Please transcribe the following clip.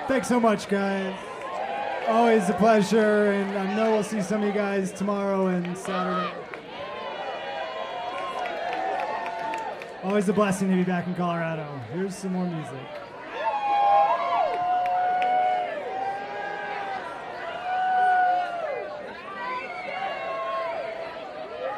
Thanks so much, guys. Always a pleasure, and I know we'll see some of you guys tomorrow and Saturday. Always a blessing to be back in Colorado. Here's some more music.